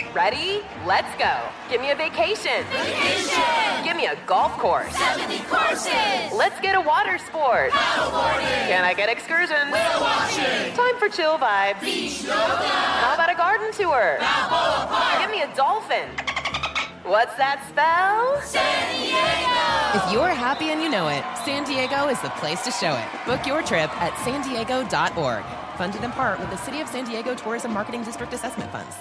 Ready? Let's go. Give me a vacation. Vacation! Give me a golf course. 70 courses! Let's get a water sport. Paddleboarding! Can I get excursions? Whale watching! Time for chill vibes. Beach yoga! How about a garden tour? Balboa Park! Give me a dolphin. What's that spell? San Diego! If you're happy and you know it, San Diego is the place to show it. Book your trip at sandiego.org. Funded in part with the City of San Diego Tourism Marketing District Assessment Funds.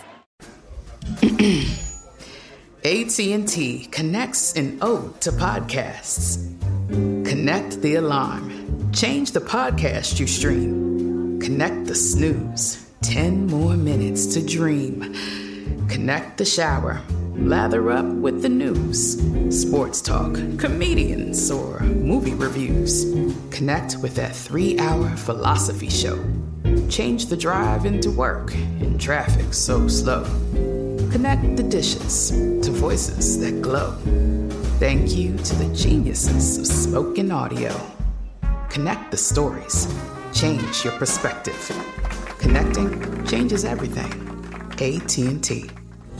AT&T connects an ode to podcasts. Connect the alarm. Change the podcast you stream. Connect the snooze. 10 more minutes to dream. Connect the shower. Lather up with the news. Sports talk, comedians, or movie reviews. Connect with that 3-hour philosophy show. Change the drive into work in traffic so slow. Connect the dishes to voices that glow. Thank you to the geniuses of spoken audio. Connect the stories. Change your perspective. Connecting changes everything. AT&T.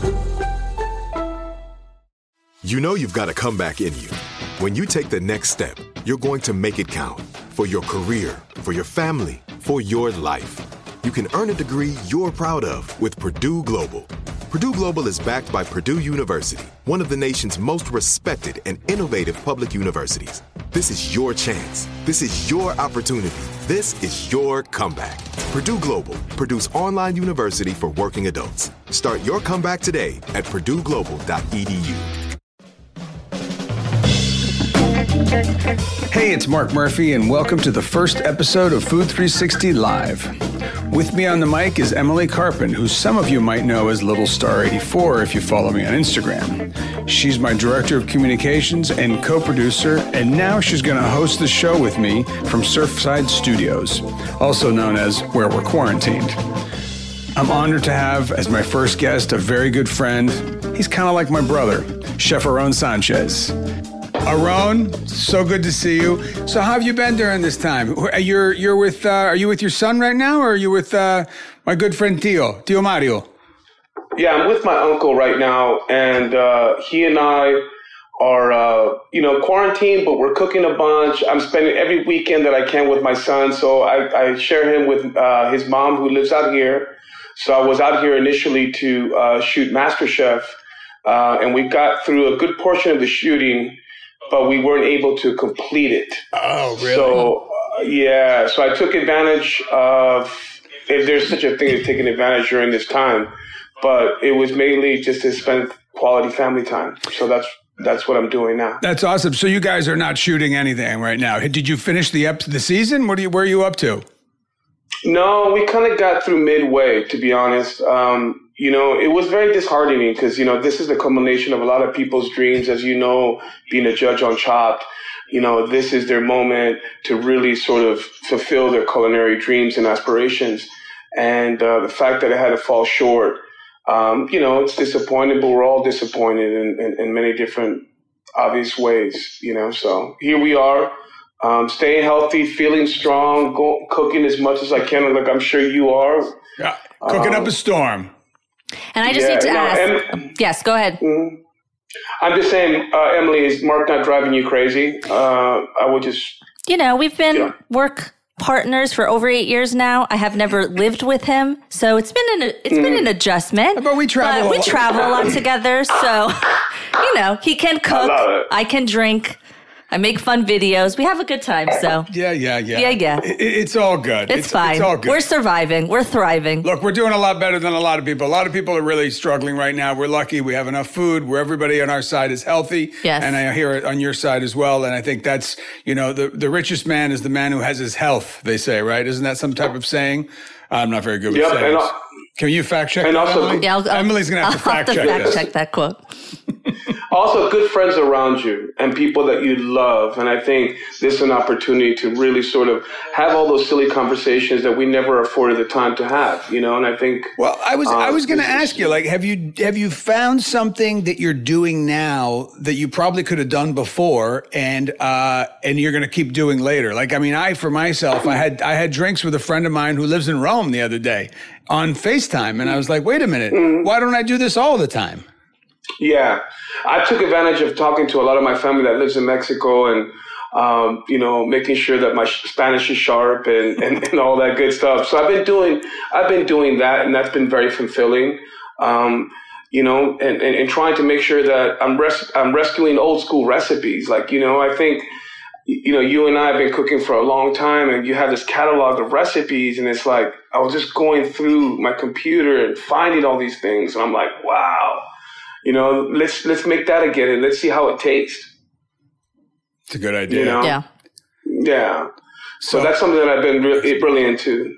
You know you've got a comeback in you. When you take the next step, you're going to make it count. For your career, for your family, for your life. You can earn a degree you're proud of with Purdue Global. Purdue Global is backed by Purdue University, one of the nation's most respected and innovative public universities. This is your chance. This is your opportunity. This is your comeback. Purdue Global, Purdue's online university for working adults. Start your comeback today at purdueglobal.edu. Hey, it's Mark Murphy, and welcome to the first episode of Food 360 Live. With me on the mic is Emily Carpin, who some of you might know as Little Star 84 if you follow me on Instagram. She's my director of communications and co-producer, and now she's going to host the show with me from Surfside Studios, also known as Where We're Quarantined. I'm honored to have as my first guest a very good friend. He's kind of like my brother, Chef Aarón Sanchez. Aarón, so good to see you. So how have you been during this time? Are you with your son right now, or are you with my good friend Tio Mario? Yeah, I'm with my uncle right now, and he and I are, quarantined, but we're cooking a bunch. I'm spending every weekend that I can with my son, so I share him with his mom, who lives out here. So I was out here initially to shoot MasterChef, and we got through a good portion of the shooting, but we weren't able to complete it. Oh, really? So, so I took advantage of, if there's such a thing as taking advantage during this time, but it was mainly just to spend quality family time. So that's what I'm doing now. That's awesome. So you guys are not shooting anything right now. Did you finish the season? Where are you up to? No, we kind of got through midway, to be honest. It was very disheartening because, this is the culmination of a lot of people's dreams. As you know, being a judge on Chopped, this is their moment to really sort of fulfill their culinary dreams and aspirations. And the fact that it had to fall short, it's disappointing, but we're all disappointed in many different obvious ways, So here we are. Staying healthy, feeling strong, cooking as much as I can, like I'm sure you are. Yeah, cooking up a storm. And I just need to ask. Yes, go ahead. Mm-hmm. I'm just saying, Emily, is Mark not driving you crazy? I would just... we've been work partners for over 8 years now. I have never lived with him, so it's been an adjustment. But we travel. We travel a lot together, so he can cook. I can drink. I make fun videos. We have a good time, so. Yeah. It's all good. It's fine. It's all good. We're surviving. We're thriving. Look, we're doing a lot better than a lot of people. A lot of people are really struggling right now. We're lucky. We have enough food where everybody on our side is healthy. Yes. And I hear it on your side as well. And I think that's, the richest man is the man who has his health, they say, right? Isn't that some type of saying? I'm not very good with sayings. Can you fact check that, Emily? Yeah, Emily's going to have to fact check this. Check that quote. Also, good friends around you and people that you love. And I think this is an opportunity to really sort of have all those silly conversations that we never afforded the time to have, And I think... Well, I was going to ask you, like, have you found something that you're doing now that you probably could have done before and you're going to keep doing later? Like, I mean, for myself, I had drinks with a friend of mine who lives in Rome the other day. on FaceTime. And I was like, wait a minute, why don't I do this all the time? Yeah, I took advantage of talking to a lot of my family that lives in Mexico and, making sure that my Spanish is sharp and all that good stuff. So I've been doing that, and that's been very fulfilling. And trying to make sure that I'm rescuing old school recipes. Like, I think, you and I have been cooking for a long time, and you have this catalog of recipes, and it's like, I was just going through my computer and finding all these things. And I'm like, wow, let's make that again and let's see how it tastes. It's a good idea. Yeah. So that's something that I've been really into.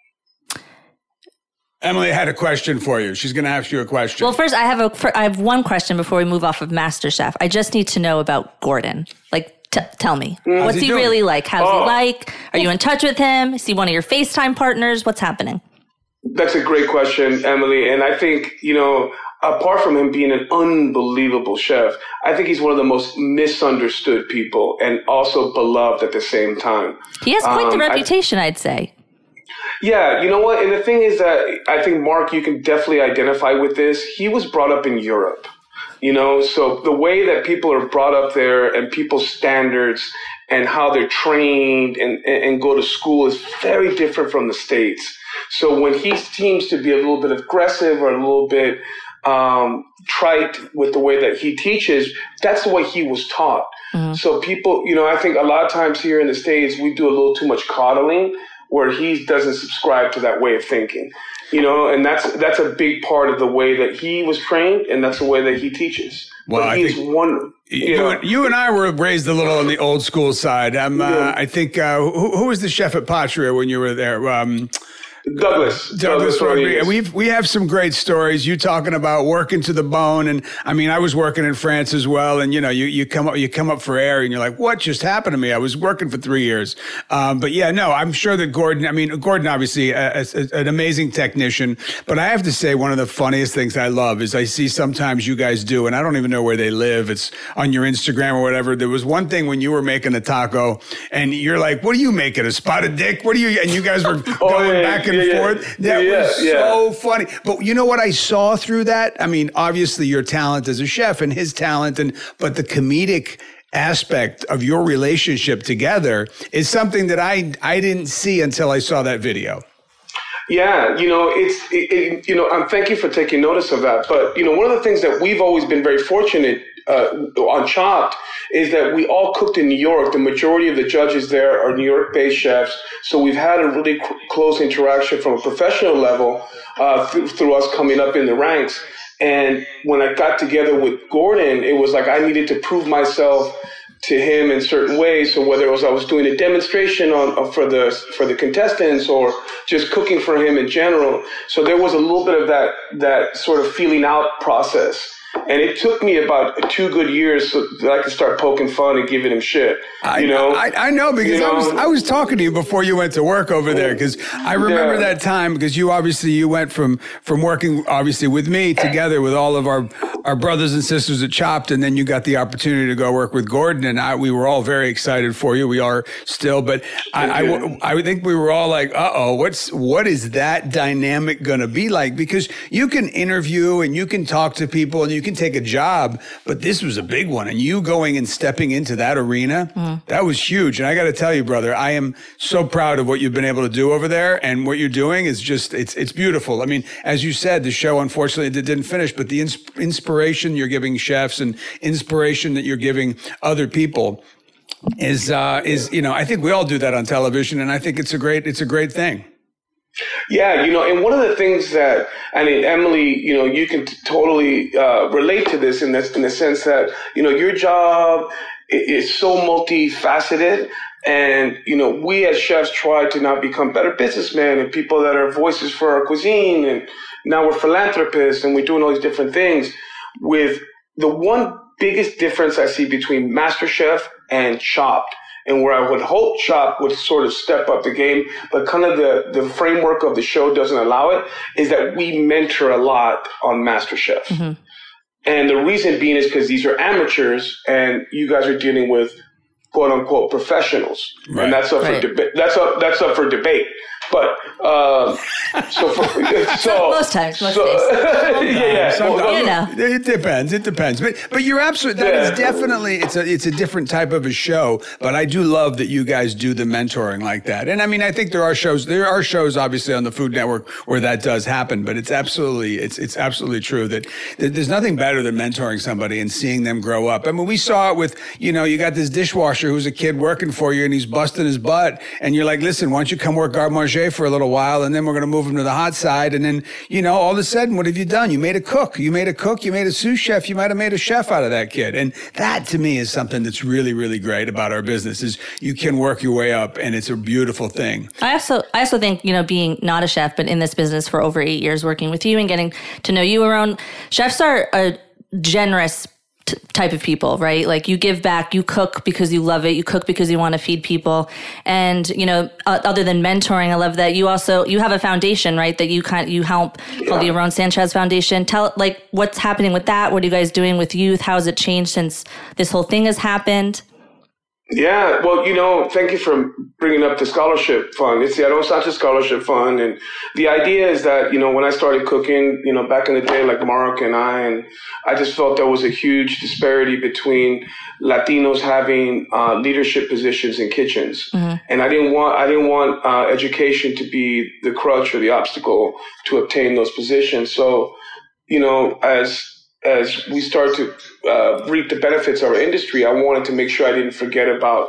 Emily had a question for you. She's going to ask you a question. Well, first, I have one question before we move off of MasterChef. I just need to know about Gordon. Like, tell me. What's he really like? How's he like? Are you in touch with him? Is he one of your FaceTime partners? What's happening? That's a great question, Emily. And I think, apart from him being an unbelievable chef, I think he's one of the most misunderstood people and also beloved at the same time. He has quite the reputation, I'd say. Yeah, you know what? And the thing is that I think, Mark, you can definitely identify with this. He was brought up in Europe, so the way that people are brought up there and people's standards and how they're trained and go to school is very different from the States. So when he seems to be a little bit aggressive or a little bit trite with the way that he teaches, that's the way he was taught. Mm-hmm. So people, I think a lot of times here in the States, we do a little too much coddling, where he doesn't subscribe to that way of thinking, and that's a big part of the way that he was trained, and that's the way that he teaches. Well, I think you and I were raised a little on the old school side. I think who was the chef at Patria when you were there? Douglas Rodriguez. We have some great stories. You talking about working to the bone, and I mean, I was working in France as well. And you come up for air, and you're like, what just happened to me? I was working for 3 years, but yeah, no, I'm sure that Gordon obviously an amazing technician. But I have to say, one of the funniest things I love is I see sometimes you guys do, and I don't even know where they live. It's on your Instagram or whatever. There was one thing when you were making a taco, and you're like, what are you making? A spotted dick? What are you? And you guys were going back and forth. That was so funny. But you know what I saw through that? I mean, obviously your talent as a chef and his talent, but the comedic aspect of your relationship together is something that I didn't see until I saw that video. Yeah, and thank you for taking notice of that. But, one of the things that we've always been very fortunate on Chopped is that we all cooked in New York. The majority of the judges there are New York-based chefs. So we've had a really close interaction from a professional level through us coming up in the ranks. And when I got together with Gordon, it was like I needed to prove myself to him in certain ways. So whether it was I was doing a demonstration for the contestants or just cooking for him in general. So there was a little bit of that sort of feeling out process. And it took me about 2 good years so that I could start poking fun and giving him shit. I know because I was talking to you before you went to work over there, because I remember that time, because you went from working obviously with me together with all of our brothers and sisters at Chopped, and then you got the opportunity to go work with Gordon, and we were all very excited for you. We are still, but I think we were all like, what is that dynamic going to be like? Because you can interview and you can talk to people and you can take a job, but this was a big one, and you going and stepping into that arena, that was huge. And I got to tell you, brother, I am so proud of what you've been able to do over there, and what you're doing is just, it's beautiful. I mean, as you said, the show, unfortunately, didn't finish, but the inspiration you're giving chefs and inspiration that you're giving other people is, I think we all do that on television, and I think it's a great thing. Yeah, and one of the things that, Emily, you can totally relate to this in the sense that, your job is so multifaceted, and, we as chefs try to now become better businessmen and people that are voices for our cuisine, and now we're philanthropists and we're doing all these different things. With the one biggest difference I see between MasterChef and Chopped, and where I would hope Chopped would sort of step up the game, but kind of the framework of the show doesn't allow it, is that we mentor a lot on MasterChef. Mm-hmm. And the reason being is because these are amateurs and you guys are dealing with quote unquote professionals. Right. And that's up for debate. That's up for debate. But most times, most days. It depends. But you're absolutely. That is definitely. It's a different type of a show. But I do love that you guys do the mentoring like that. And I mean, I think there are shows obviously on the Food Network where that does happen. But it's absolutely true that there's nothing better than mentoring somebody and seeing them grow up. I mean, we saw it with you got this dishwasher who's a kid working for you and he's busting his butt, and you're like, listen, why don't you come work garde manger for a little while, and then we're going to move him to the hot side. And then, all of a sudden, what have you done? You made a cook. You made a sous chef. You might have made a chef out of that kid. And that, to me, is something that's really, really great about our business is you can work your way up, and it's a beautiful thing. I also think, being not a chef, but in this business for over 8 years, working with you and getting to know you around, chefs are a generous type of people, right? Like you give back, you cook because you love it, you cook because you want to feed people. And, other than mentoring, I love that you have a foundation, right? That you help called the Aarón Sanchez Foundation. Tell what's happening with that. What are you guys doing with youth? How has it changed since this whole thing has happened? Yeah, well, thank you for bringing up the scholarship fund. It's the Aarón Sanchez Scholarship Fund. And the idea is that, when I started cooking, back in the day, like Mark and I just felt there was a huge disparity between Latinos having leadership positions in kitchens. Mm-hmm. And I didn't want education to be the crutch or the obstacle to obtain those positions. So, as we start to reap the benefits of our industry, I wanted to make sure I didn't forget about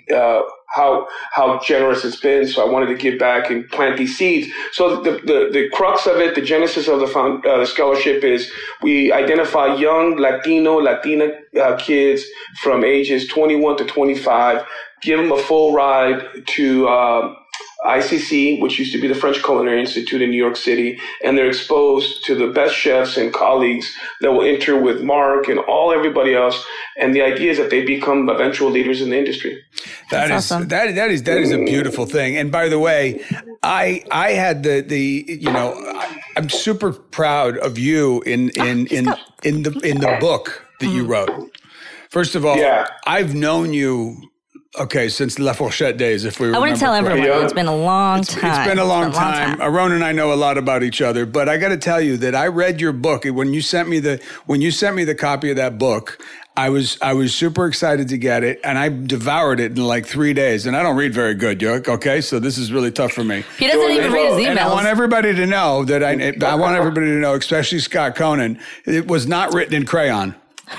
how generous it's been. So I wanted to give back and plant these seeds. So the crux of it, the genesis of the scholarship is we identify young Latina kids from ages 21 to 25, give them a full ride to ICC, which used to be the French Culinary Institute in New York City, and they're exposed to the best chefs and colleagues that will enter with Mark and everybody else. And the idea is that they become eventual leaders in the industry. That's awesome. That is a beautiful thing. And by the way, I had I'm super proud of you in the book that you wrote. First of all, I've known you. Okay, since La Fourchette days, if we remember. I wouldn't tell everyone. It's been a long time. It's been a long time. Aarón and I know a lot about each other, but I got to tell you that I read your book. When you sent me the copy of that book, I was super excited to get it, and I devoured it in like 3 days. And I don't read very good, okay? So this is really tough for me. He doesn't even read his emails. And I want everybody to know that I want everybody to know, especially Scott Conan, it was not written in crayon.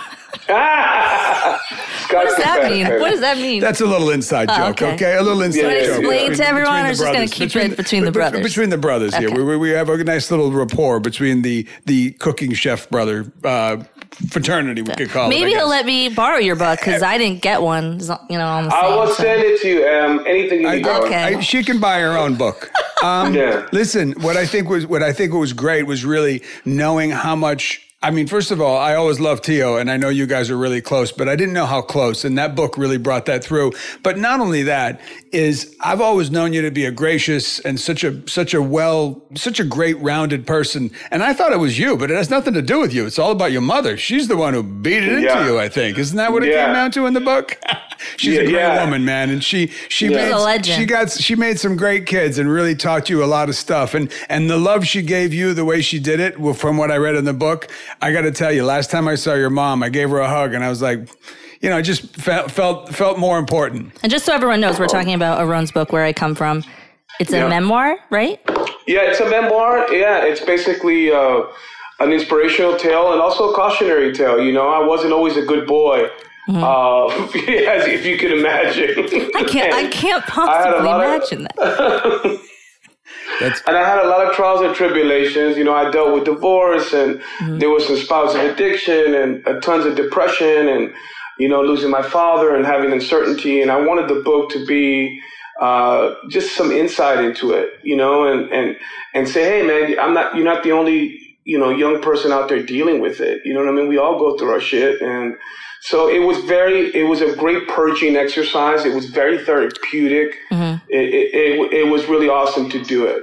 What does that mean? What does that mean? That's a little inside joke, okay? A little inside joke. Explain to everyone, or just going to keep it between the brothers? Between the brothers here. We have a nice little rapport between the cooking chef brother fraternity, we could call it. Maybe he'll let me borrow your book, because I didn't get one, on the same. I will send it to you. Anything you need. Okay. She can buy her own book. Listen, what I think was great was really knowing how much. I mean, first of all, I always loved Tio, and I know you guys are really close, but I didn't know how close, and that book really brought that through. But not only that, I've always known you to be a gracious and such a great rounded person, and I thought it was you, but it has nothing to do with you. It's all about your mother. She's the one who beat it into you, I think. Isn't that what it came down to in the book? She's a great woman, man, and she's a legend. She made some great kids and really taught you a lot of stuff, and the love she gave you, the way she did it, from what I read in the book. I got to tell you, last time I saw your mom, I gave her a hug, and I was like, I just felt more important. And just so everyone knows, we're talking about Aarón's book, Where I Come From. It's a memoir, right? Yeah, it's a memoir. Yeah, it's basically an inspirational tale and also a cautionary tale. I wasn't always a good boy. Mm-hmm. As if you can imagine. I can't possibly imagine that. And I had a lot of trials and tribulations. I dealt with divorce, and there was some spousal addiction and tons of depression, and, losing my father and having uncertainty. And I wanted the book to be just some insight into it, and say, hey, man, you're not the only, young person out there dealing with it. You know what I mean? We all go through our shit. And so it was a great purging exercise. It was very therapeutic. Mm-hmm. It was really awesome to do it.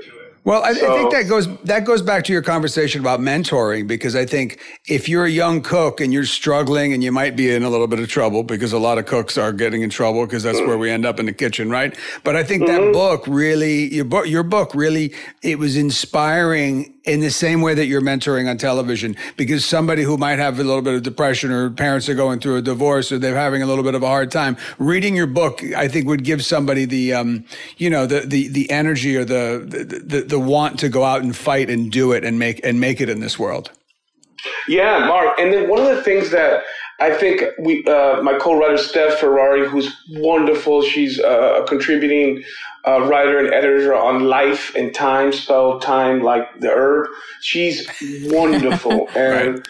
Well, I think that goes back to your conversation about mentoring, because I think if you're a young cook and you're struggling and you might be in a little bit of trouble, because a lot of cooks are getting in trouble because that's where we end up in the kitchen, right? But I think that book really, your book really, it was inspiring in the same way that you're mentoring on television, because somebody who might have a little bit of depression, or parents are going through a divorce, or they're having a little bit of a hard time, reading your book, I think would give somebody the energy or the want to go out and fight and do it and make it in this world. Yeah, Mark. And then one of the things that I think my co-writer Steph Ferrari, who's wonderful, she's a contributing writer and editor on Life and Time, spelled time like the herb. She's wonderful. And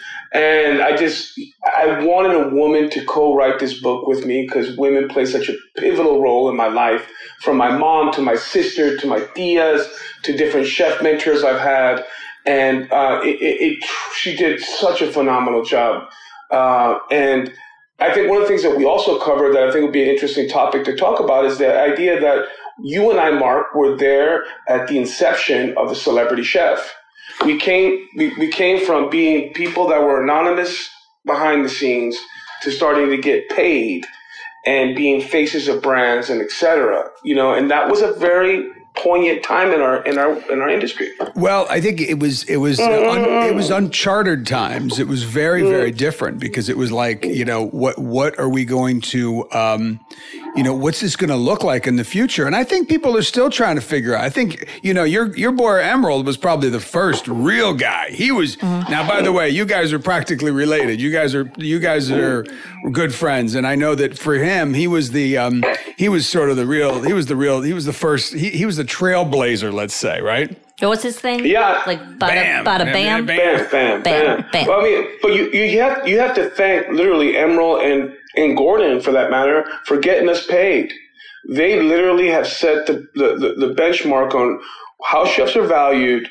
I wanted a woman to co-write this book with me, because women play such a pivotal role in my life, from my mom to my sister to my tias to different chef mentors I've had. And she did such a phenomenal job. And I think one of the things that we also covered that I think would be an interesting topic to talk about is the idea that you and I, Mark, were there at the inception of the Celebrity Chef. We came from being people that were anonymous behind the scenes to starting to get paid and being faces of brands and et cetera, and that was a very poignant time in our industry. Well, I think it was uncharted times. It was very, very different, because it was like, what are we going to, what's this going to look like in the future? And I think people are still trying to figure out. I think, your boy Emerald was probably the first real guy. He was, now, by the way, you guys are practically related. You guys are good friends. And I know that for him, he was the first, he was the trailblazer, let's say, right? What's his thing? Yeah. Like bada bam. Bam. Well, I mean, but you have to thank literally Emerald and Gordon, for that matter, for getting us paid. They literally have set the benchmark on how chefs are valued,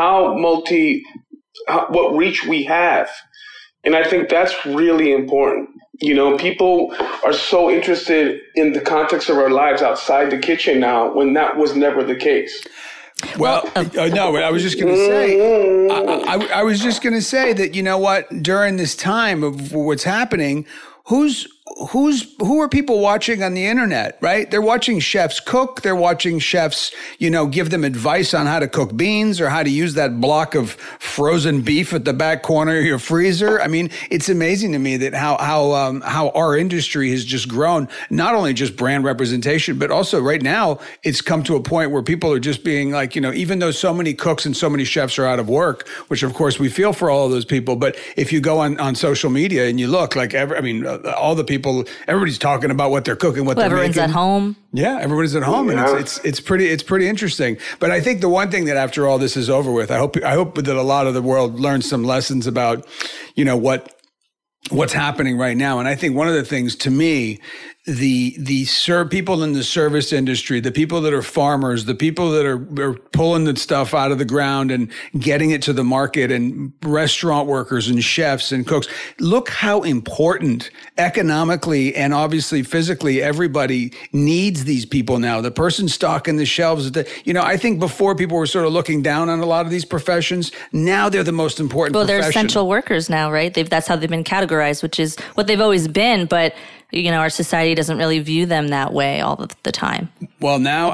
what reach we have. And I think that's really important. People are so interested in the context of our lives outside the kitchen now, when that was never the case. Well, no, I was just going to say, I was just going to say that, you know what, during this time of what's happening, who are people watching on the internet, right? They're watching chefs cook. They're watching chefs, give them advice on how to cook beans or how to use that block of frozen beef at the back corner of your freezer. I mean, it's amazing to me that how our industry has just grown, not only just brand representation, but also right now it's come to a point where people are just being like, even though so many cooks and so many chefs are out of work, which of course we feel for all of those people. But if you go on social media and you look, like all the people, everybody's talking about what they're cooking, what they're making. Everyone's at home. Yeah, everybody's at home, and it's pretty interesting. But I think the one thing that after all this is over with, I hope that a lot of the world learns some lessons about, what's happening right now. And I think one of the things, to me, the people in the service industry, the people that are farmers, the people that are pulling the stuff out of the ground and getting it to the market, and restaurant workers and chefs and cooks, look how important economically and obviously physically everybody needs these people now. The person stocking the shelves, I think before people were sort of looking down on a lot of these professions. Now they're the most important profession. Well, they're essential workers now, right? That's how they've been categorized, which is what they've always been, but our society doesn't really view them that way all the time. Well, now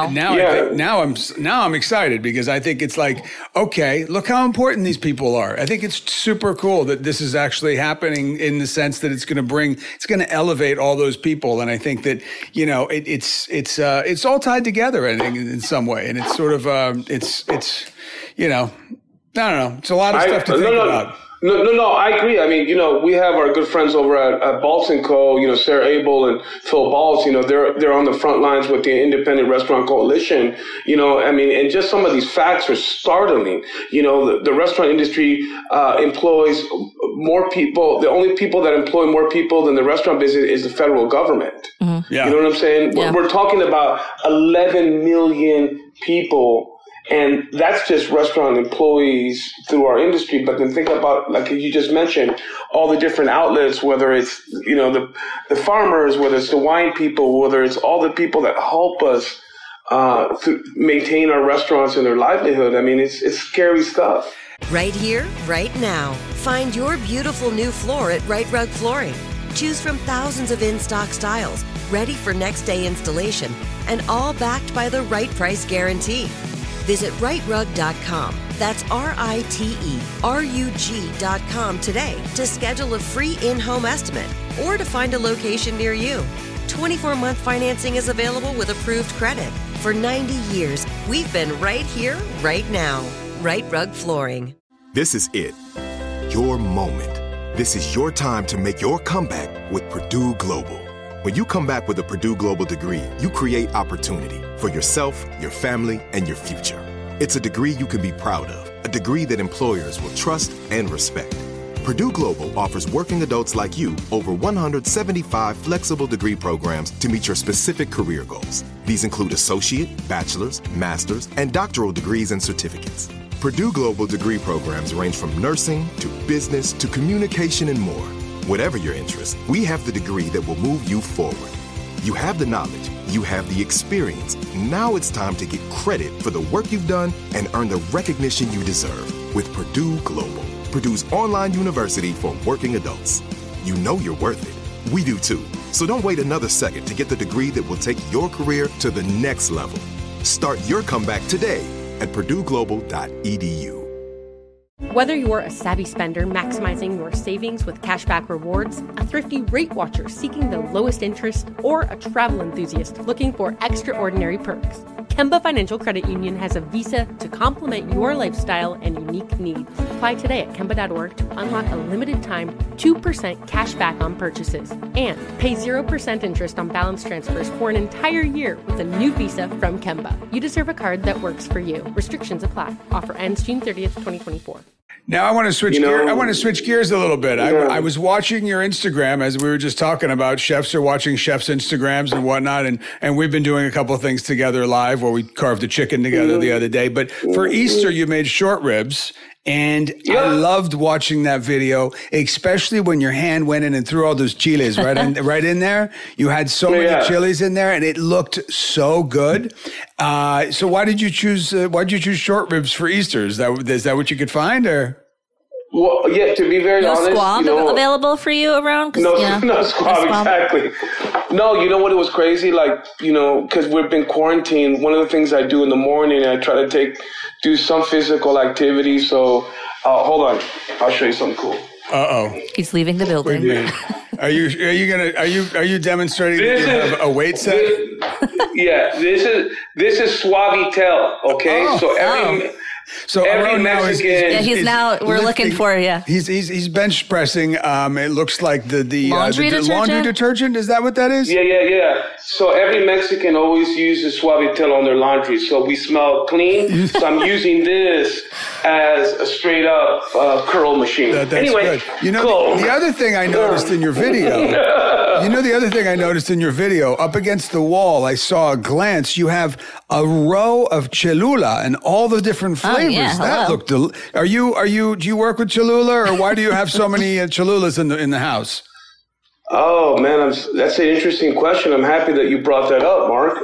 I'm excited, because I think it's like, okay, look how important these people are. I think it's super cool that this is actually happening, in the sense that it's going to elevate all those people. And I think that, it's all tied together, I think, in some way. And it's sort of, I don't know. It's a lot of stuff to think about. No, I agree. I mean, we have our good friends over at Baltz & Co., Sarah Abel and Phil Baltz, they're on the front lines with the Independent Restaurant Coalition, and just some of these facts are startling. The restaurant industry employs more people. The only people that employ more people than the restaurant business is the federal government. Mm-hmm. Yeah. You know what I'm saying? Yeah. We're talking about 11 million people. And that's just restaurant employees through our industry. But then think about, like you just mentioned, all the different outlets, whether it's, the farmers, whether it's the wine people, whether it's all the people that help us maintain our restaurants and their livelihood. I mean, it's scary stuff. Right here, right now. Find your beautiful new floor at Right Rug Flooring. Choose from thousands of in-stock styles, ready for next day installation, and all backed by the right price guarantee. Visit rightrug.com. That's RITERUG.com today to schedule a free in-home estimate or to find a location near you. 24-month financing is available with approved credit. For 90 years, we've been right here, right now. Right Rug Flooring. This is it. Your moment. This is your time to make your comeback with Purdue Global. When you come back with a Purdue Global degree, you create opportunity for yourself, your family, and your future. It's a degree you can be proud of, a degree that employers will trust and respect. Purdue Global offers working adults like you over 175 flexible degree programs to meet your specific career goals. These include associate, bachelor's, master's, and doctoral degrees and certificates. Purdue Global degree programs range from nursing to business to communication and more. Whatever your interest, we have the degree that will move you forward. You have the knowledge, you have the experience. Now it's time to get credit for the work you've done and earn the recognition you deserve with Purdue Global, Purdue's online university for working adults. You know you're worth it. We do too. So don't wait another second to get the degree that will take your career to the next level. Start your comeback today at purdueglobal.edu. Whether you're a savvy spender maximizing your savings with cashback rewards, a thrifty rate watcher seeking the lowest interest, or a travel enthusiast looking for extraordinary perks, Kemba Financial Credit Union has a visa to complement your lifestyle and unique needs. Apply today at Kemba.org to unlock a limited time 2% cash back on purchases and pay 0% interest on balance transfers for an entire year with a new visa from Kemba. You deserve a card that works for you. Restrictions apply. Offer ends June 30th, 2024. Now I want to switch gears. I want to switch gears a little bit. I was watching your Instagram as we were just talking about. Chefs are watching chefs' Instagrams and whatnot, and we've been doing a couple of things together live where we carved a chicken together the other day. But for Easter, you made short ribs. And I loved watching that video, especially when your hand went in and threw all those chiles right in there. You had so many chilies in there, and it looked so good. So why did you choose short ribs for Easter? Is that what you could find, or? Well, yeah. To be very honest, squab available for you around? No squab, exactly. No, you know what? It was crazy. Like, because we've been quarantined. One of the things I do in the morning, I try to do some physical activity. So, hold on, I'll show you something cool. He's leaving the building. Are you demonstrating that you have a weight set? This is Suavitel. Okay, So every Mexican, we're looking for He's bench pressing. It looks like the laundry detergent. Is that what that is? Yeah. So every Mexican always uses Suavitel on their laundry, so we smell clean. So I'm using this as a straight up curl machine. That's anyway, good. The other thing I noticed in your video. Up against the wall, I saw a glance. You have a row of Cholula and all the different flavors. That looked. Do you work with Cholula, or why do you have so many Cholulas in the house? Oh man, that's an interesting question. I'm happy that you brought that up, Mark.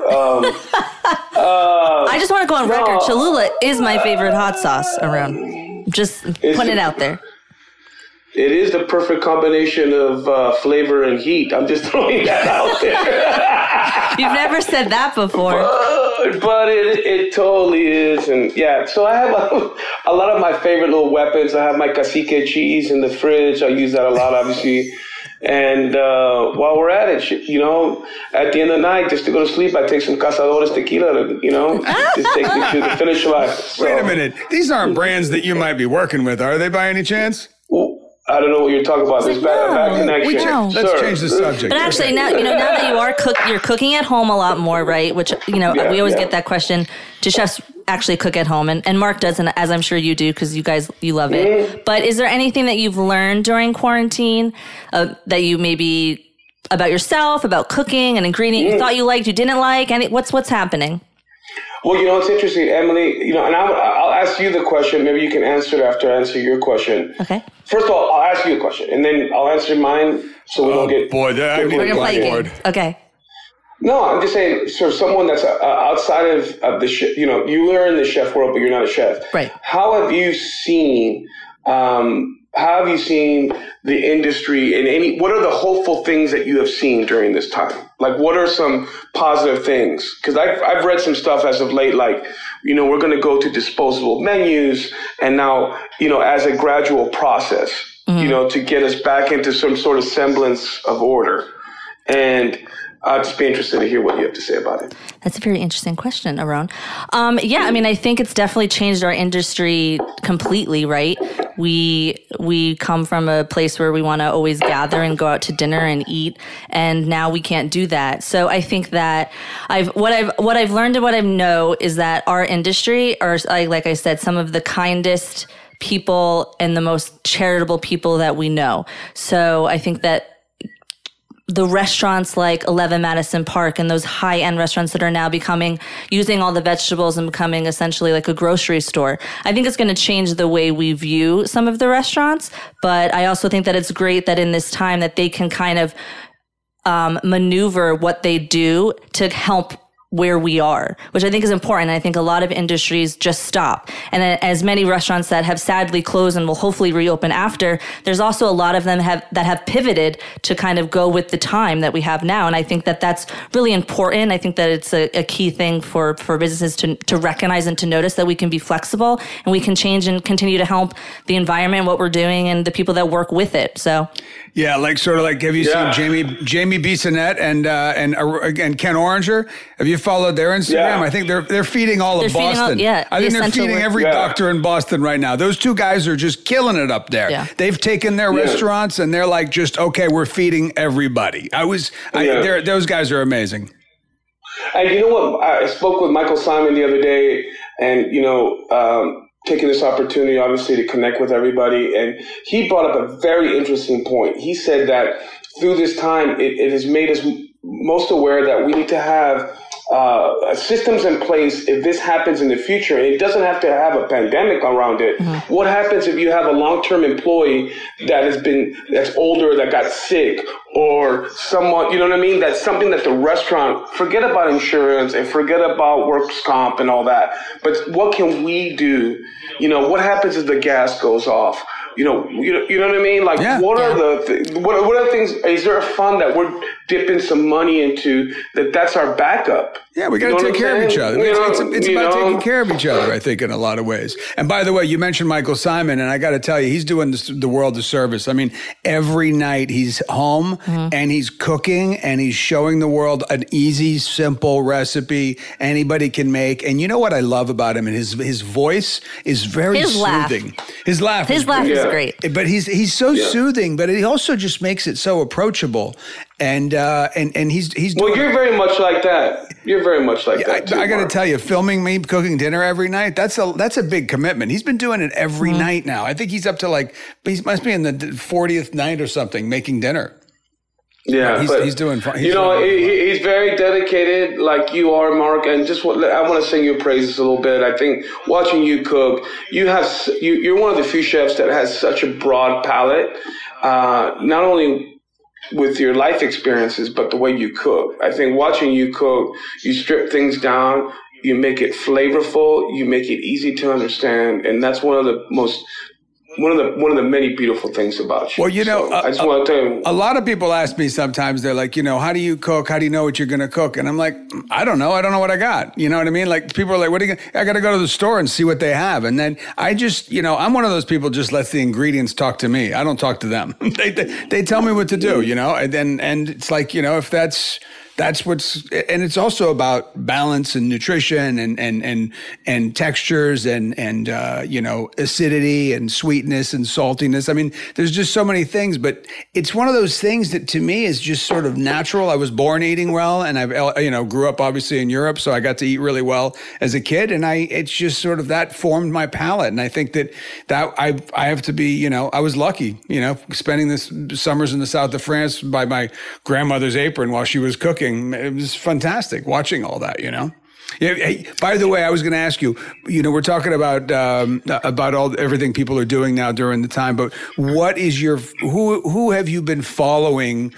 I just want to go on record. Cholula is my favorite hot sauce around. Just putting it out there. It is the perfect combination of flavor and heat. I'm just throwing that out there. You've never said that before. But it totally is. And so I have a lot of my favorite little weapons. I have my cacique cheese in the fridge. I use that a lot, obviously. And while we're at it, at the end of the night, just to go to sleep, I take some Cazadores tequila to, just take me to the finish line. So, wait a minute. These aren't brands that you might be working with, are they, by any chance? I don't know what you're talking about. There's bad connection. Let's change the subject. But actually, now that you are you're cooking at home a lot more, right? Which we always get that question: do chefs actually cook at home? And Mark doesn't, as I'm sure you do, because you love it. But is there anything that you've learned during quarantine that you maybe about yourself, about cooking, an ingredient you thought you liked, you didn't like? What's happening? Well, it's interesting, Emily, and I'll ask you the question. Maybe you can answer it after I answer your question. Okay. First of all, I'll ask you a question, and then I'll answer mine so we don't get... We're going to play a game. Okay. No, I'm just saying, sort of someone that's outside of the chef. You know, you are in the chef world, but you're not a chef. Right. How have you seen the industry and what are the hopeful things that you have seen during this time? Like, what are some positive things? Because I've read some stuff as of late, like, you know, we're going to go to disposable menus, and now, you know, as a gradual process, you know, to get us back into some sort of semblance of order. And I'd just be interested to hear what you have to say about it. That's a very interesting question, Aron. Yeah, I mean, I think it's definitely changed our industry completely, right? We come from a place where we want to always gather and go out to dinner and eat, and now we can't do that. So I think that what I've learned and what I know is that our industry are, like I said, some of the kindest people and the most charitable people that we know. So I think that the restaurants like 11 Madison Park and those high-end restaurants that are now using all the vegetables and becoming essentially like a grocery store, I think it's going to change the way we view some of the restaurants. But I also think that it's great that in this time that they can kind of maneuver what they do to help where we are, which I think is important. I think a lot of industries just stop. And as many restaurants that have sadly closed and will hopefully reopen after, there's also a lot of them that have pivoted to kind of go with the time that we have now. And I think that that's really important. I think that it's a key thing for businesses to recognize and to notice that we can be flexible and we can change and continue to help the environment, what we're doing, and the people that work with it. So, yeah, like sort of like, have you seen Jamie Bissonnette and Ken Oranger? Have you followed their Instagram? Yeah. I think they're feeding all of Boston. I think they're feeding every doctor in Boston right now. Those two guys are just killing it up there. Yeah. They've taken their restaurants and they're like, just, okay, we're feeding everybody. Those guys are amazing. And you know what? I spoke with Michael Simon the other day, and, you know, taking this opportunity, obviously, to connect with everybody. And he brought up a very interesting point. He said that through this time, it has made us most aware that we need to have systems in place if this happens in the future. And it doesn't have to have a pandemic around it. Mm-hmm. What happens if you have a long-term employee that's older, that got sick, or someone, you know what I mean? That's something that the restaurant, forget about insurance and forget about works comp and all that. But what can we do? You know, what happens if the gas goes off? You know what I mean? Like, what are the things? Is there a fund that we're dipping some money into that's our backup? Yeah, we got to take care of each other. It's about taking care of each other, I think, in a lot of ways. And by the way, you mentioned Michael Simon, and I got to tell you, he's doing the world a service. I mean, every night he's home and he's cooking and he's showing the world an easy, simple recipe anybody can make. And you know what I love about him? And his voice is very soothing. His laugh is great. But he's so soothing, but he also just makes it so approachable. And he's doing. Well, you're very much like that. You're very much like that too, I got to tell you, filming me cooking dinner every night, that's a big commitment. He's been doing it every night now. I think he's up to he must be in the 40th night or something making dinner. Yeah, he's doing fine. He's very dedicated, like you are, Mark. And I want to sing your praises a little bit. I think watching you cook, you're one of the few chefs that has such a broad palette, not only with your life experiences, but the way you cook. I think watching you cook, you strip things down, you make it flavorful, you make it easy to understand, and that's one of the many beautiful things about you. Well, you know, I just want to tell you, a lot of people ask me sometimes, they're like, you know, how do you cook? How do you know what you're going to cook? And I'm like, I don't know. I don't know what I got. You know what I mean? Like, people are like, I got to go to the store and see what they have. And then I just, you know, I'm one of those people just lets the ingredients talk to me. I don't talk to them. They tell me what to do, you know, and it's like, you know, if that's what's, and it's also about balance and nutrition and textures and you know, acidity and sweetness and saltiness. I mean, there's just so many things, but it's one of those things that to me is just sort of natural. I was born eating well, and I've, you know, grew up obviously in Europe, so I got to eat really well as a kid, and it's just sort of that formed my palate. And I think that I have to be, you know, I was lucky, you know, spending this summers in the south of France by my grandmother's apron while she was cooking. It was fantastic watching all that, you know. Yeah, hey, by the way, I was going to ask you, you know, we're talking about everything people are doing now during the time, but what is who have you been following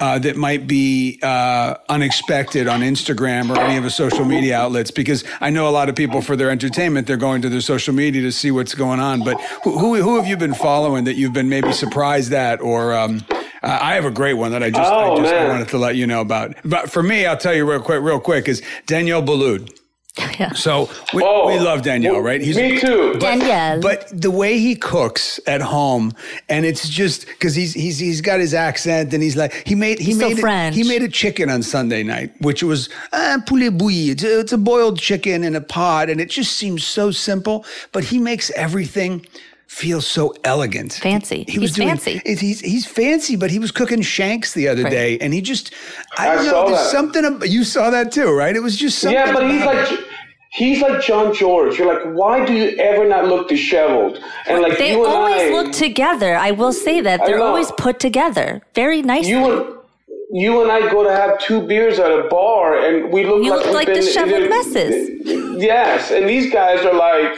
that might be unexpected on Instagram or any of the social media outlets? Because I know a lot of people, for their entertainment, they're going to their social media to see what's going on. But who have you been following that you've been maybe surprised at? Or I have a great one that I just wanted to let you know about. But for me, I'll tell you real quick, is Daniel Boulud. Yeah. So we love Danielle, right? Me too. Danielle. But the way he cooks at home, and it's just because he's got his accent, and he's like he made a chicken on Sunday night, which was poulet bouilli. It's a boiled chicken in a pot, and it just seems so simple. But he makes everything feel so elegant, fancy. He's fancy. He's fancy, but he was cooking shanks the other day, and he just I don't know. There's something you saw that too, right? It was just something. Yeah, but he's like John George. You're like, why do you ever not look disheveled? And like they always look together. I will say that they're always put together very nicely. You and I go to have 2 beers at a bar, and we look like disheveled messes. Yes, and these guys are like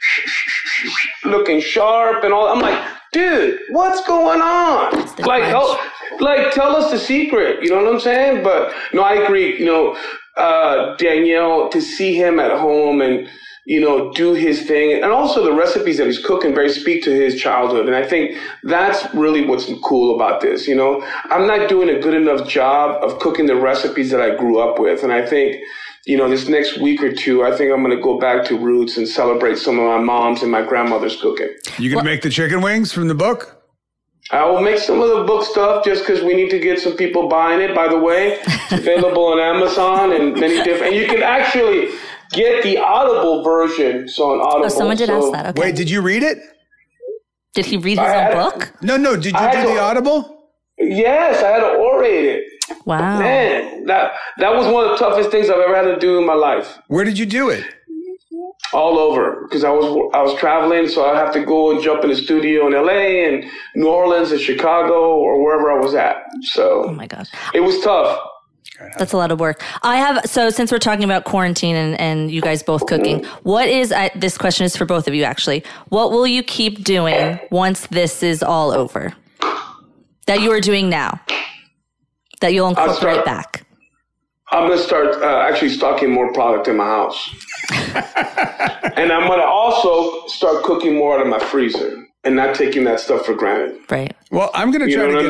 looking sharp and all. I'm like, dude, what's going on? Like, tell us the secret. You know what I'm saying? But no, I agree. Danielle, to see him at home and do his thing, and also the recipes that he's cooking very speak to his childhood. And I think that's really what's cool about this. I'm not doing a good enough job of cooking the recipes that I grew up with, and I think. This next week or two, I think I'm going to go back to roots and celebrate some of my mom's and my grandmother's cooking. You going to make the chicken wings from the book? I will make some of the book stuff just because we need to get some people buying it, by the way. It's available on Amazon and many different. And you can actually get the Audible version. So on Audible. Oh, someone did ask that. Okay. Wait, did you read it? Did he read his own book? No. Did you do the Audible? Yes, I had to orate it. Wow. Man, that was one of the toughest things I've ever had to do in my life. Where did you do it? All over, because I was traveling, so I have to go and jump in the studio in LA and New Orleans and Chicago or wherever I was at. So, oh my gosh, it was tough. That's a lot of work. So since we're talking about quarantine and you guys both cooking, what is, this question is for both of you actually, what will you keep doing once this is all over? That you are doing now? That you'll incorporate back? I'm going to start actually stocking more product in my house. And I'm going to also start cooking more out of my freezer and not taking that stuff for granted. Right. Well, I'm going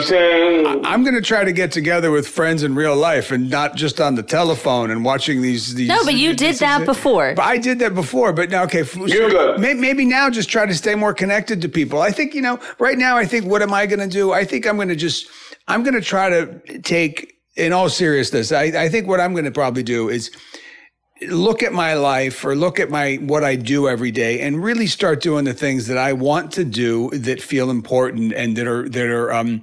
to try to get together with friends in real life and not just on the telephone and watching these. No, but you did that before. But I did that before. But now, okay, you're good. Maybe now just try to stay more connected to people. I think right now. I think what am I going to do? I think I'm going to try to take. In all seriousness, I think what I'm going to probably do is look at my life or look at what I do every day and really start doing the things that I want to do that feel important and that are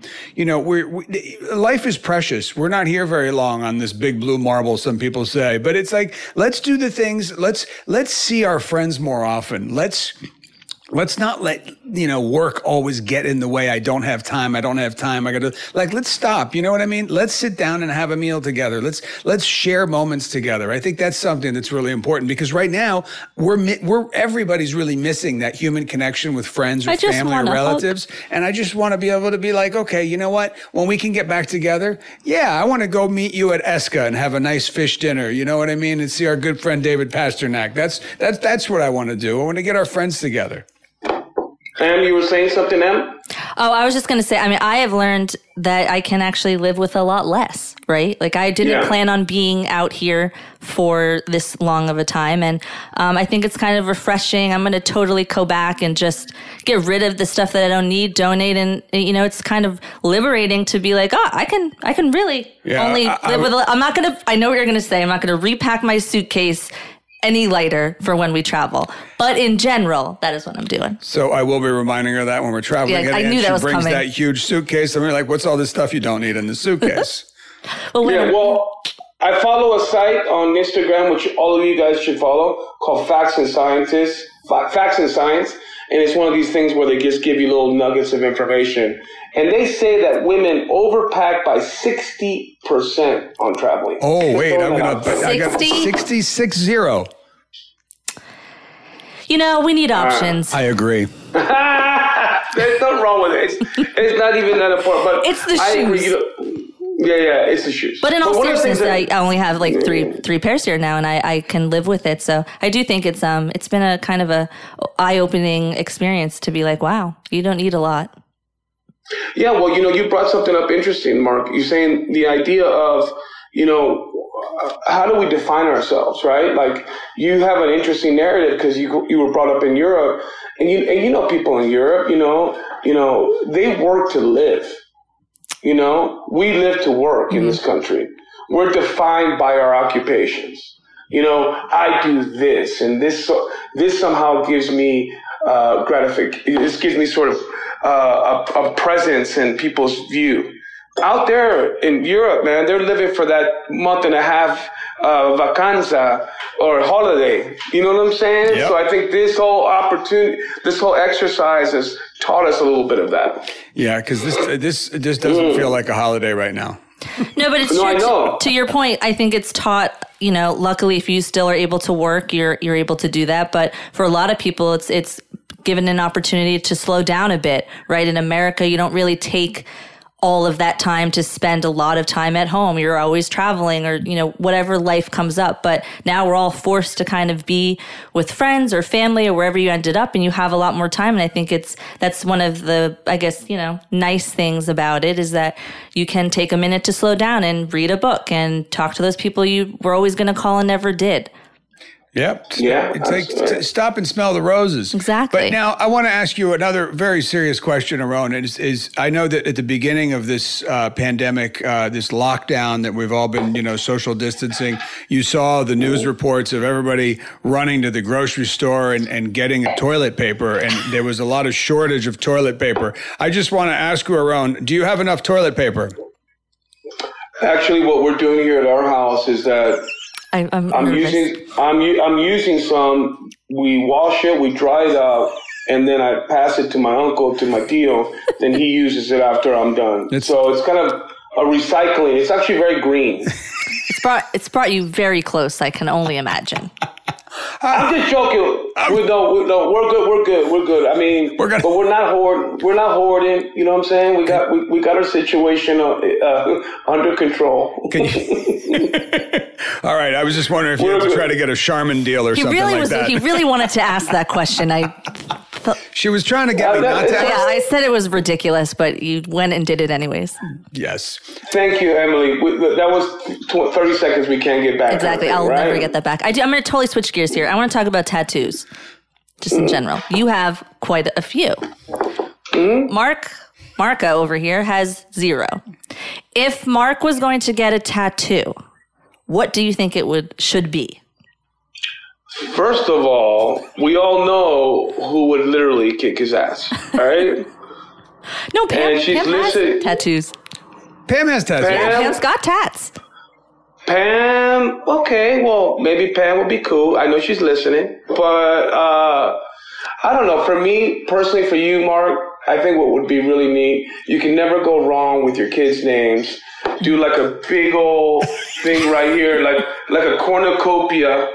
life is precious. We're not here very long on this big blue marble, some people say, but it's like, let's do the things. Let's see our friends more often. Let's not let, work always get in the way. I don't have time. I got to let's stop. You know what I mean? Let's sit down and have a meal together. Let's share moments together. I think that's something that's really important because right now everybody's really missing that human connection with friends or family or relatives. And I just want to be able to be like, okay, you know what? When we can get back together, I want to go meet you at Esca and have a nice fish dinner. You know what I mean? And see our good friend David Pasternak. That's what I want to do. I want to get our friends together. Em, you were saying something, Em? Oh, I was just going to say, I have learned that I can actually live with a lot less, right? Like I didn't plan on being out here for this long of a time. And I think it's kind of refreshing. I'm going to totally go back and just get rid of the stuff that I don't need, donate. And, it's kind of liberating to be like, I can really only live with I'm not going to, I know what you're going to say. I'm not going to repack my suitcase any lighter for when we travel. But in general, that is what I'm doing. So I will be reminding her that when we're traveling. Yeah, I knew that was coming. She brings that huge suitcase. And we're like, what's all this stuff you don't need in the suitcase? I follow a site on Instagram, which all of you guys should follow, called Facts and Science. And it's one of these things where they just give you little nuggets of information. And they say that women overpack by 60% on traveling. Oh, wait, I got 60. We need options. I agree. There's nothing wrong with it. It's not even that important. But it's the shoes. Yeah, it's the shoes. But in all seriousness, I only have like three pairs here now, and I can live with it. So I do think it's been a kind of a eye-opening experience to be like, wow, you don't need a lot. Yeah, well, you brought something up interesting, Mark. You're saying the idea of, how do we define ourselves, right? Like, you have an interesting narrative because you were brought up in Europe, and you know people in Europe, they work to live. We live to work in this country. We're defined by our occupations. I do this, and this somehow gives me gratification. This gives me sort of a presence in people's view. Out there in Europe, man, they're living for that month and a half vacanza or holiday. You know what I'm saying? Yep. So I think this whole exercise has taught us a little bit of that. Yeah, because this doesn't feel like a holiday right now. No, but it's true. To your point, I think it's taught, luckily if you still are able to work, you're able to do that. But for a lot of people, it's given an opportunity to slow down a bit, right? In America, you don't really take all of that time to spend a lot of time at home. You're always traveling or, whatever life comes up. But now we're all forced to kind of be with friends or family or wherever you ended up, and you have a lot more time. And I think that's one of the, I guess, nice things about it is that you can take a minute to slow down and read a book and talk to those people you were always going to call and never did. Yep. Yeah. It's like stop and smell the roses. Exactly. But now I want to ask you another very serious question, Aron. Is I know that at the beginning of this pandemic, this lockdown that we've all been, social distancing, you saw the news reports of everybody running to the grocery store and getting toilet paper, and there was a lot of shortage of toilet paper. I just want to ask you, Aron, do you have enough toilet paper? Actually, what we're doing here at our house is that I'm using some. We wash it, we dry it out, and then I pass it to my uncle, to my tío. Then he uses it after I'm done. So it's kind of a recycling. It's actually very green. It's brought you very close, I can only imagine. I'm just joking. We're good. I mean, but we're not hoarding. You know what I'm saying? We got our situation under control. All right. I was just wondering if you had to try to get a Charmin deal or something like that. He really wanted to ask that question. She was trying to get me not to ask. Yeah, I said it was ridiculous, but you went and did it anyways. Yes. Thank you, Emily. That was 30 seconds we can't get back. Exactly. I'll never get that back. I'm going to totally switch gears here. I want to talk about tattoos, just in general. You have quite a few. Marco over here has 0. If Mark was going to get a tattoo, what do you think it should be? First of all, we all know who would literally kick his ass, all right? No, Pam has tattoos. Pam has tattoos. Yeah, Pam's got tats. Pam, okay, well, maybe Pam would be cool. I know she's listening. But I don't know. For me, personally, for you, Mark, I think what would be really neat, you can never go wrong with your kids' names. Do like a big old thing right here, like a cornucopia,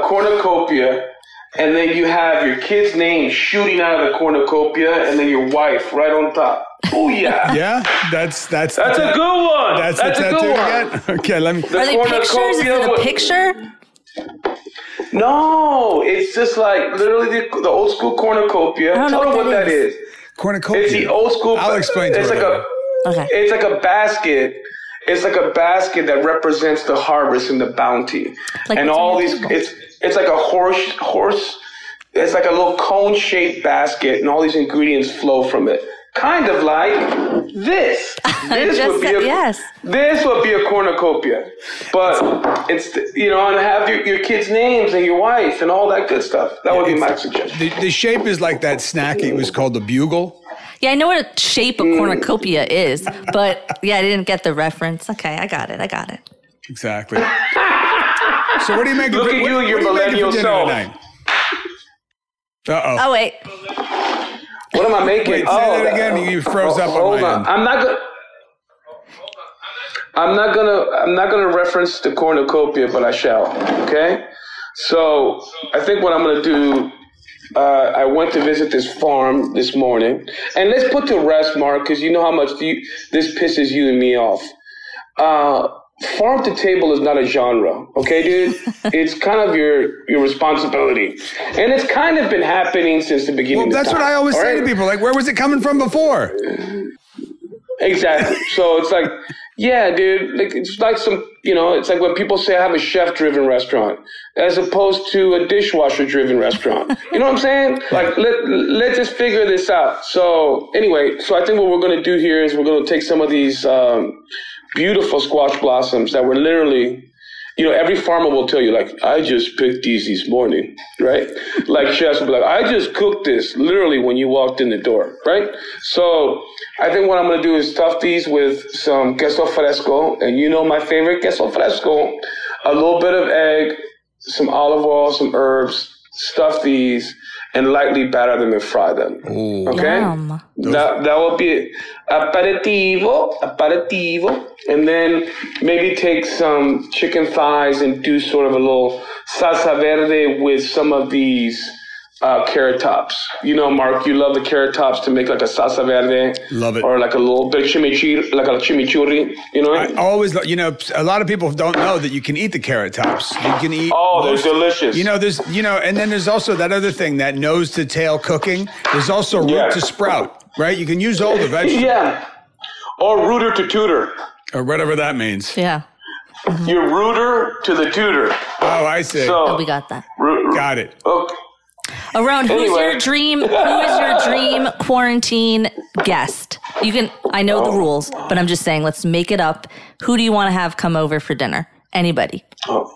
and then you have your kid's name shooting out of the cornucopia, and then your wife right on top. Oh yeah, yeah, that's a good one. That's a good one. Again? Okay, let me. Are they pictures? Is it a picture? No, it's just like literally the old school cornucopia. Tell them what that is. Cornucopia. It's the old school. I'll explain to you. It's like a basket. It's like a basket that represents the harvest and the bounty, and all these. It's like a horse. It's like a little cone-shaped basket, and all these ingredients flow from it. Kind of like this. This would be a cornucopia, but it's and have your kids' names and your wife and all that good stuff. That would be my suggestion. The shape is like that snack. It was called the bugle. Yeah, I know what a shape a cornucopia is, but I didn't get the reference. Okay, I got it. Exactly. So what do you make? Look at you, your millennial self. Uh-oh. Oh, wait. What am I making? Wait, say that again. You froze up on my end. I'm not gonna reference the cornucopia, but I shall. Okay. So I think what I'm gonna do. I went to visit this farm this morning, and let's put to rest, Mark, because you know how much this pisses you and me off. farm to table is not a genre, okay, dude? It's kind of your responsibility. And it's kind of been happening since the beginning of time. Well, that's what I always say to people. Like, where was it coming from before? Exactly. So it's like, yeah, dude, like it's like some, it's like when people say I have a chef-driven restaurant as opposed to a dishwasher-driven restaurant. You know what I'm saying? Like, let's just figure this out. So anyway, so I think what we're going to do here is we're going to take some of these beautiful squash blossoms that were literally, every farmer will tell you, like, I just picked these this morning, right? Like chefs will be like, I just cooked this literally when you walked in the door, right? So I think what I'm going to do is stuff these with some queso fresco, and my favorite queso fresco, a little bit of egg, some olive oil, some herbs, stuff these, and lightly batter them and fry them. Ooh. Okay? Yum. That will be aperitivo, and then maybe take some chicken thighs and do sort of a little salsa verde with some of these carrot tops. Mark, you love the carrot tops to make like a salsa verde. Love it. Or like a little bit of chimichurri, I always, a lot of people don't know that you can eat the carrot tops. You can eat. Oh, they're delicious. And then there's also that other thing, that nose to tail cooking. There's also root to sprout, right? You can use all the vegetables. Yeah. Or rooter to tutor. Or whatever that means. Yeah. Mm-hmm. Your rooter to the tutor. Oh, I see. So, we got that. Got it. Okay. Around who is your dream quarantine guest? I know the rules, but I'm just saying, let's make it up. Who do you want to have come over for dinner? Anybody? Come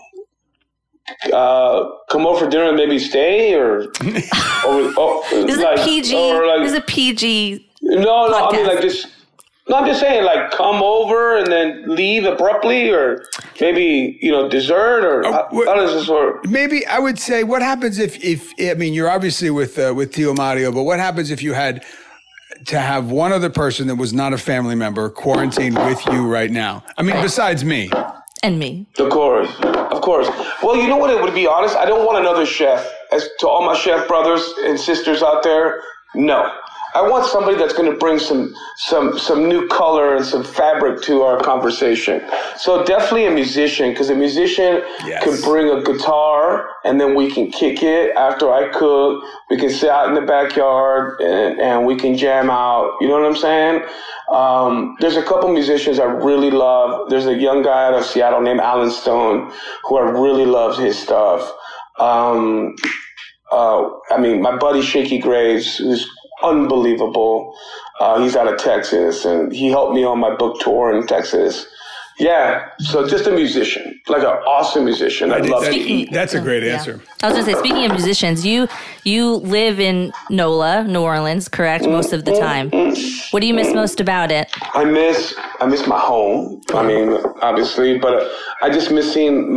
over for dinner and maybe stay, or this is a PG. This is a PG. No, podcast. I mean like just. No, I'm just saying, like, come over and then leave abruptly, or maybe, dessert, or how does this work? Maybe I would say, what happens if you're obviously with Tio Mario, but what happens if you had to have one other person that was not a family member quarantined with you right now? I mean, besides me. And me. Of course. Well, you know what, it would be honest, I don't want another chef. As to all my chef brothers and sisters out there, no. I want somebody that's going to bring some new color and some fabric to our conversation. So definitely a musician, because a musician can bring a guitar, and then we can kick it after I cook. We can sit out in the backyard and we can jam out. You know what I'm saying? There's a couple musicians I really love. There's a young guy out of Seattle named Alan Stone who I really love his stuff. My buddy Shaky Graves, who's unbelievable. He's out of Texas, and he helped me on my book tour in Texas. Yeah, so just a musician, like an awesome musician. I'd love to eat. That's a great answer. I was going to say, speaking of musicians, you live in NOLA, New Orleans, correct? Most of the time. What do you miss most about it? I miss my home. I mean, obviously, but I just miss seeing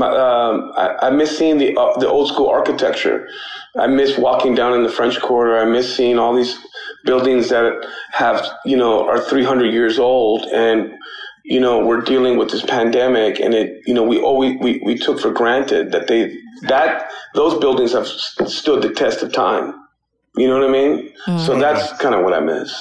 the old school architecture. I miss walking down in the French Quarter. I miss seeing all these buildings that have, are 300 years old, and we're dealing with this pandemic, and we took for granted that those buildings have stood the test of time. You know what I mean? Mm-hmm. So that's kind of what I miss.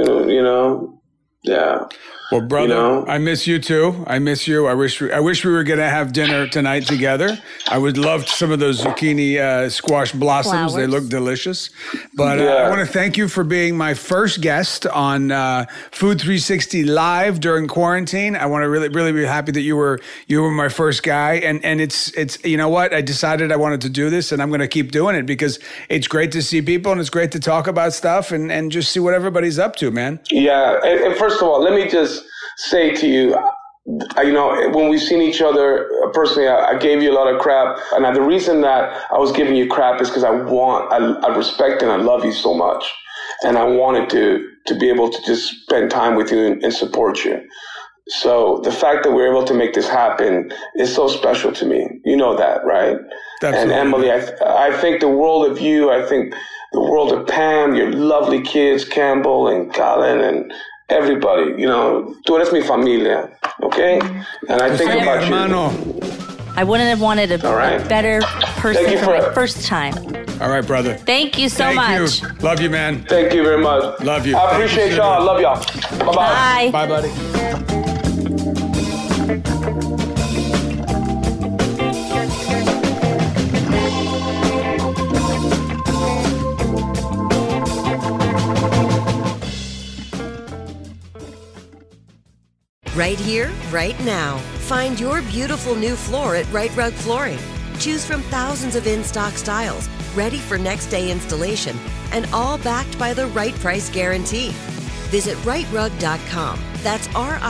Yeah. Well, brother, I miss you too. I miss you. I wish we were going to have dinner tonight together. I would love some of those zucchini squash blossoms. Flowers. They look delicious. But I want to thank you for being my first guest on Food 360 Live during quarantine. I want to really, really be happy that you were my first guy. And it's you know what? I decided I wanted to do this, and I'm going to keep doing it because it's great to see people, and it's great to talk about stuff and just see what everybody's up to, man. Yeah. And first of all, let me just say to you, when we've seen each other personally, I gave you a lot of crap. And the reason that I was giving you crap is because I respect and I love you so much. And I wanted to be able to just spend time with you and support you. So the fact that we're able to make this happen is so special to me. You know that, right? Absolutely. And Emily, I think the world of you. I think the world of Pam, your lovely kids, Campbell and Colin and everybody, tú eres mi familia, okay? And I think about you. I wouldn't have wanted a better person for my first time. All right, brother. Thank you so much. You. Love you, man. Thank you very much. Love you. I appreciate y'all. Love y'all. Bye-bye. Bye. Bye, buddy. Right here, right now. Find your beautiful new floor at Right Rug Flooring. Choose from thousands of in-stock styles, ready for next day installation, and all backed by the right price guarantee. Visit rightrug.com. That's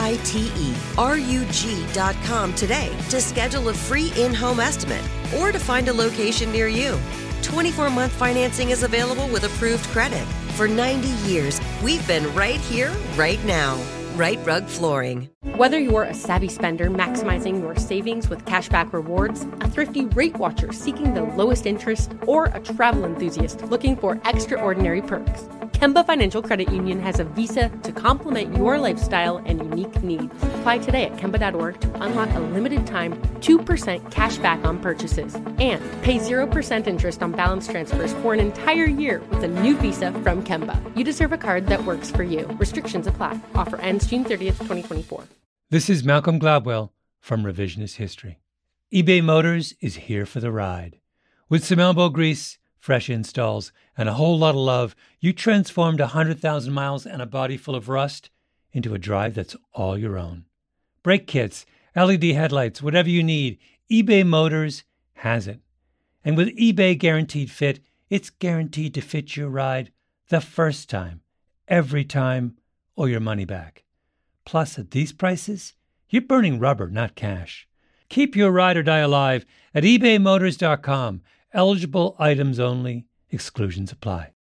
RITERUG.com today to schedule a free in-home estimate or to find a location near you. 24-month financing is available with approved credit. For 90 years, we've been right here, right now. Right Rug Flooring. Whether you're a savvy spender maximizing your savings with cashback rewards, a thrifty rate watcher seeking the lowest interest, or a travel enthusiast looking for extraordinary perks, Kemba Financial Credit Union has a visa to complement your lifestyle and unique needs. Apply today at Kemba.org to unlock a limited time 2% cash back on purchases and pay 0% interest on balance transfers for an entire year with a new visa from Kemba. You deserve a card that works for you. Restrictions apply. Offer ends June 30th, 2024. This is Malcolm Gladwell from Revisionist History. eBay Motors is here for the ride. With some elbow grease, fresh installs, and a whole lot of love, you transformed 100,000 miles and a body full of rust into a drive that's all your own. Brake kits, LED headlights, whatever you need, eBay Motors has it. And with eBay Guaranteed Fit, it's guaranteed to fit your ride the first time, every time, or your money back. Plus, at these prices, you're burning rubber, not cash. Keep your ride or die alive at ebaymotors.com. Eligible items only. Exclusions apply.